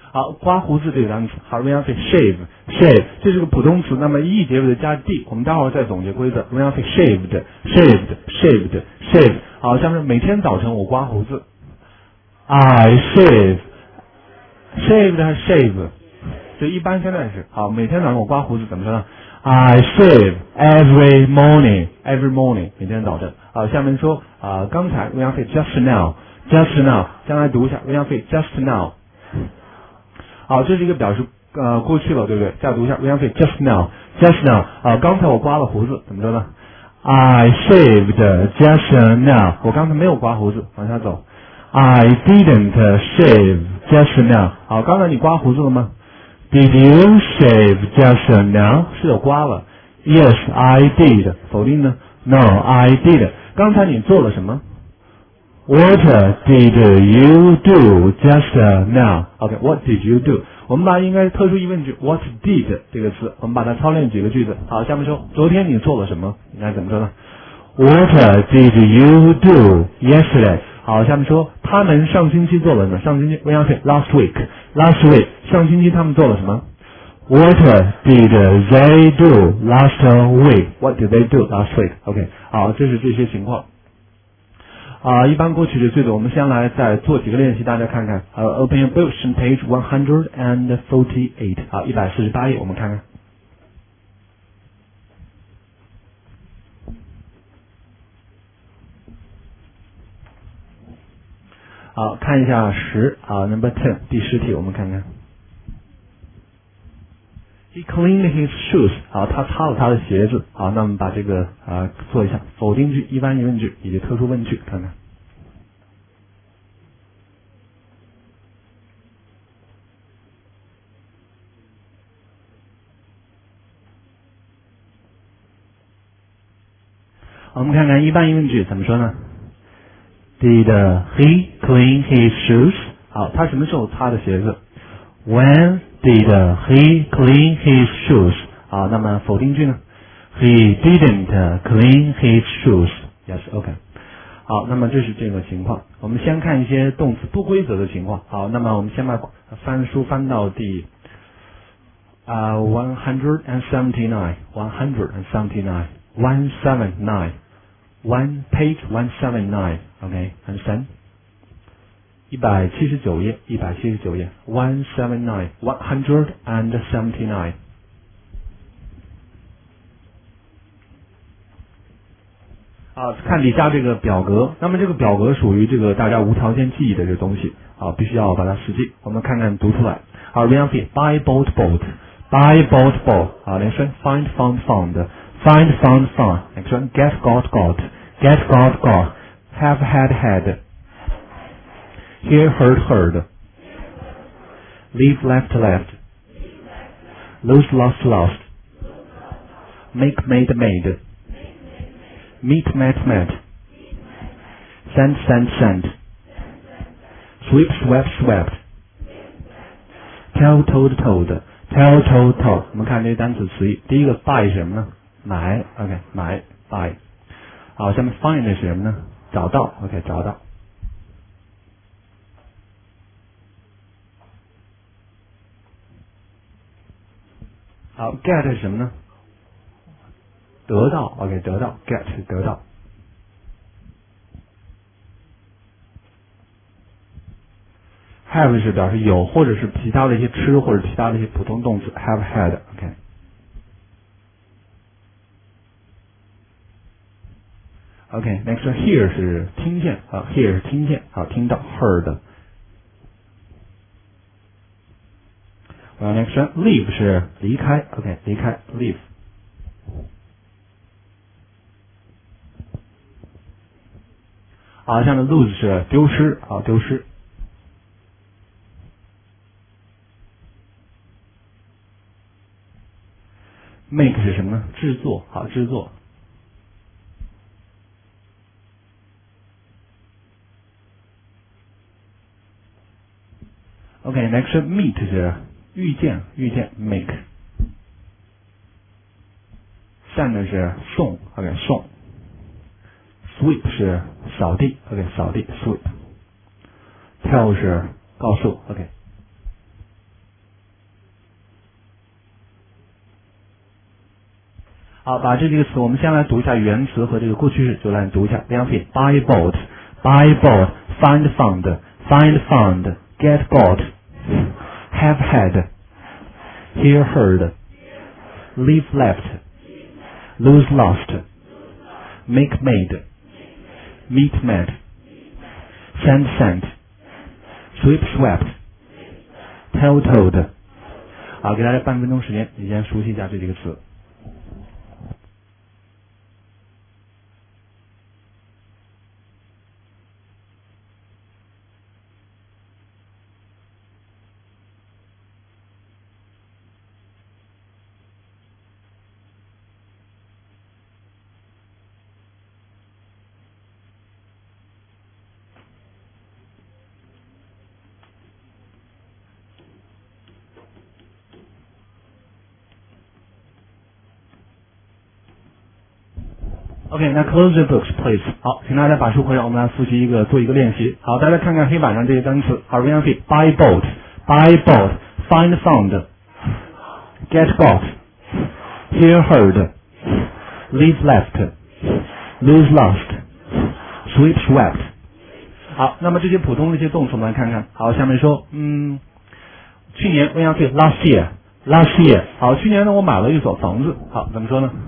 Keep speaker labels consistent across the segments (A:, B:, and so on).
A: 好，刮胡子这个单词，好 ，we have to shave，这是个普通词，那么 e 结尾的加 d， 我们待会儿再总结规则。we have to shave，好，下面每天早晨我刮胡子 ，I shave 还是 shave？ 就一般现在是好，每天早上我刮胡子怎么说呢 ？I shave every morning，每天早晨。好，下面说刚才 we have to just now， 将来读一下 we have to just now。好，这是一个表示过去了，对不对？再读一下 we have to just now。刚才我刮了胡子，怎么说呢 ？I shaved just now。我刚才没有刮胡子，往下走。I didn't shave just now。好，刚才你刮胡子了吗 ？Did you shave just now？ 是有刮了。Yes, I did。否定呢 ？No, I did。刚才你做了什么 ？What did you do just now？ OK，What did you do？ 我们把应该特殊疑问句 What did 这个词，我们把它操练几个句子。好，下面说昨天你做了什么？应该怎么说呢 ？What did you do yesterday？ 好，下面说他们上星期做了什么？上星期 we have to say last week。上星期他们做了什么 ？What did they do last week？ What did they do last week？OK， 好，这是这些情况。一般过去的句子，我们先来再做几个练习，大家看看。Open your books on page 148。好，148页，我们看看。好，看一下Number 10， 第10题，我们看看。He cleaned his shoes。好，他擦了他的鞋子。好，那我们把这个做一下否定句、一般疑问句以及特殊问句，看看。我们看看一般疑问句怎么说呢 ？Did he clean his shoes？ 好，他什么时候擦的鞋子 ？When did he clean his shoes？ 好，那么否定句呢 ？He didn't clean his shoes。Yes, OK。好，那么这是这个情况。我们先看一些动词不规则的情况。好，那么我们先把书翻到第179。179 179 OK understand 179页179 看底下这个表格，那么这个表格属于这个大家无条件记忆的这个东西必须要把它实际，我们看看读出来。好 ，repeat buy bought好，next one find found found next one get got have had hear heard leave left lose lost make made meet met send sweep swept tell told tell。我们看这些单词词义，第一个 buy 是什么呢？买 ，OK， 买 buy。好，下面 find 是什么呢？找到 ，OK， 找到。好 ，get 是什么呢？得到 ，OK， 得到 ，get 是得到。have 是表示有或者是其他的一些吃或者其他的一些普通动词 have had OK。OK，next one hear 是听见hear 是听见听到 heard。next one leave 是离开 OK 离开 leave。下面 lose 是丢失丢失。make 是什么呢？制作制作。OK，next meet 是遇见 make。send 是送送。sweep 是扫地扫地 sweep。tell 是告诉好，把这几个词我们先来读一下原词和这个过去式，就来读一下。两遍 buy bought, buy bought, find found, find found, get got, have had, hear heard, leave left, lose lost, make made, meet met, send sent, sweep swept, tell told。好，给大家半分钟时间，你先熟悉一下这几个词。OK， 那 close the books, please。好，请大家把书合上，我们来复习做一个练习。好，大家看看黑板上这些单词。好 ，repeat buy bought, buy bought, find found, get got, hear heard, leave left, lose lost, sweep swept。好，那么这些普通的一些动词我们来看看。好，下面说，去年 repeat last year, last year。好，去年呢我买了一所房子。好，怎么说呢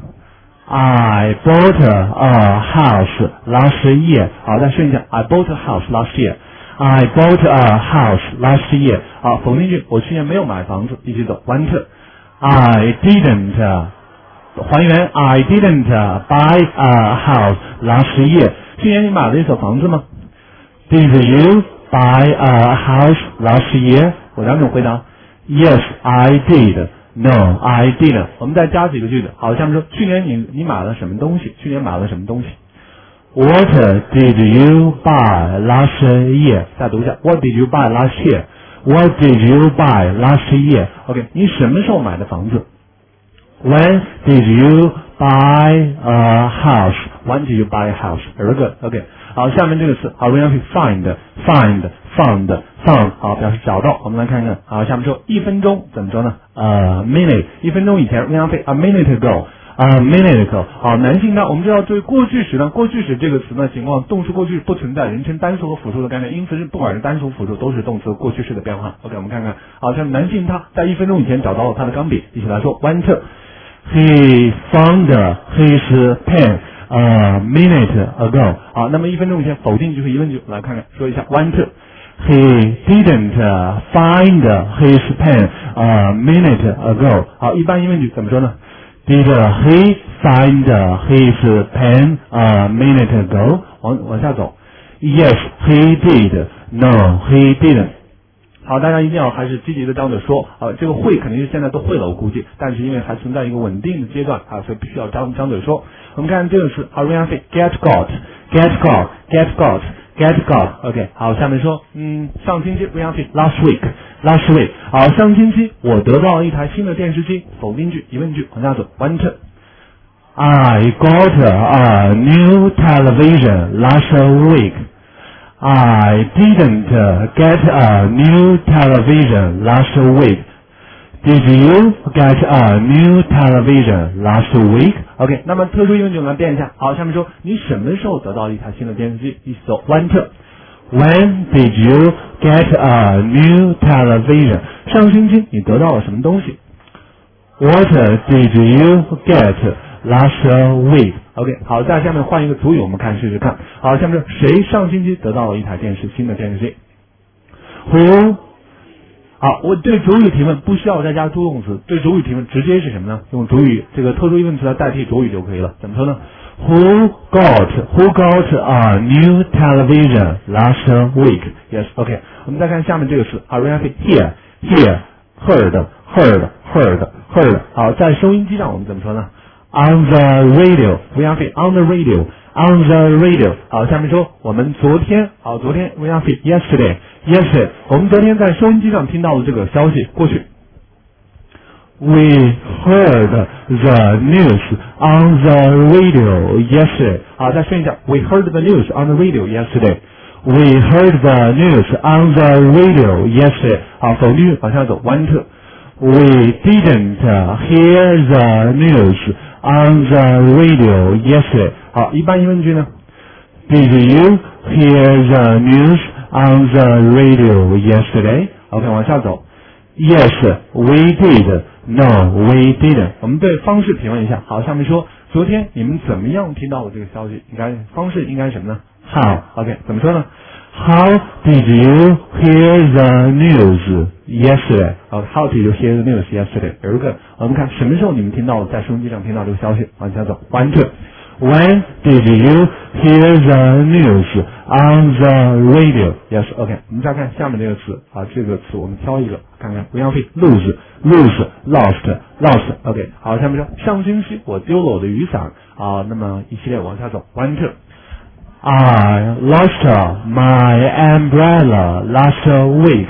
A: ？I bought a house last year。好，再顺一下 I bought a house last year。I bought a house last year。好，否定句，我去年没有买房子，一起走。One two。I didn't。还原 I didn't buy a house last year。去年你买了一所房子吗 ？Did you buy a house last year？ 我两种回答。Yes, I did。No, I didn't。我们再加几个句子。好，下面说，去年你买了什么东西？去年买了什么东西 ？What did you buy last year？ 再读一下 ，What did you buy last year？What did you buy last year？OK， 你什么时候买的房子 ？When did you buy a house？When did you buy a house？Very good。OK， 好，下面这个词，好 ，repeat find。found，好，表示找到。我们来看看，好，下面说1分钟怎么说呢？A minute， 1分钟以前 repeat a minute ago，a minute ago。好，男性呢，我们知道对过去时呢，过去时这个词呢情况，动词过去不存在人称单数和复数的概念，因此是不管是单数复数都是动词过去式的变换。OK， 我们看看，好，像男性他在1分钟以前找到了他的钢笔，一起来说 one two。He found his pen。A minute ago。好，那么1分钟以前否定句和疑问句，来看看，说一下 one two。He didn't find his pen a minute ago。好，一般疑问句怎么说呢 ？Did he find his pen a minute ago？ 往下走 ，Yes, he did. No, he didn't。好，大家一定要还是积极的张嘴说，这个会肯定是现在都会了，我估计，但是因为还存在一个稳定的阶段啊，所以必须要张嘴说。我们看这个词，好 ，repeat get got，get got，get got。get got，OK， 好，下面说，上星期 repeat last week，last week， 好，上星期我得到了一台新的电视机，否定句、疑问句，往下走 ，one two。I got a new television last week. I didn't get a new television last week. Did you get a new television last week? OK， 那么特殊疑问句我们来变一下。好，下面说你什么时候得到一台新的电视机？一起走 one two。When did you get a new television？ 上星期你得到了什么东西 ？What did you get last week？ OK， 好，在下面换一个主语，我们看试试看。好，下面说谁上星期得到了一台新的电视机 ？Who？好，我对主语提问不需要再加助动词，对主语提问直接是什么呢？用主语这个特殊疑问词来代替主语就可以了。怎么说呢 ？Who got a new television last week? Yes, OK。我们再看下面这个词 ，repeat hear, heard。好，在收音机上我们怎么说呢 ？On the radio, repeat on the radio。On the radio， 好，下面说我们昨天 repeat yesterday， 我们昨天在收音机上听到了这个消息，过去。We heard the news on the radio yesterday。好，再说一下 ，We heard the news on the radio yesterday。We heard the news on the radio yesterday。好，否定句往下走 ，one two。We didn't hear the news on the radio yesterday？ 好，一般疑问句呢 ？Did you hear the news on the radio yesterday？ OK， 往下走。Yes, we did. No, we didn't. 我们对方式评论一下。好，下面说，昨天你们怎么样听到我这个消息？方式应该什么呢 ？How? OK， 怎么说呢 ？How did you hear the news yesterday? How did you hear the news yesterday? Very good. 我们看什么时候你们听到在收音机上听到这个消息？往下走。1, 2。When did you hear the news on the radio? Yes, OK. 我们再看下面这个词啊，这个词我们挑一个看看，不要费 lose, lost. OK. 好，下面说上星期我丢了我的雨伞啊，那么一系列往下走。1, 2。I lost my umbrella last week.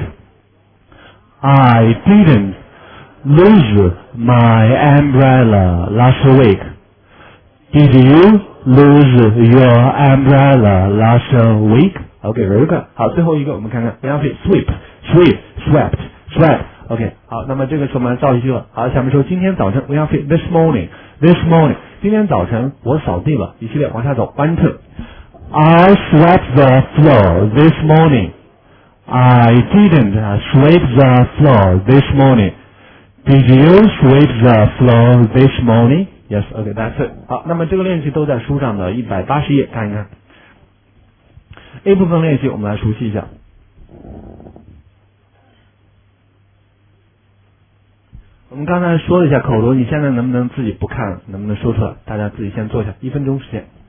A: I didn't lose my umbrella last week.Did you lose your umbrella last week? Okay, very good. 好，最后一个我们看看，不要费 swept. Okay, 好，那么这个是我们造一句了。好，下面说今天早晨不要费 this morning. 今天早晨我扫地了，一系列往下走。1, 2. I swept the floor this morning. I didn't sweep the floor this morning. Did you sweep the floor this morning?Yes, okay, that's it. 好，那么这个练习都在书上的180页，看一看。A 部分练习我们来熟悉一下。我们刚才说了一下口头，你现在能不能自己不看，能不能说出来？大家自己先做一下，1分钟时间。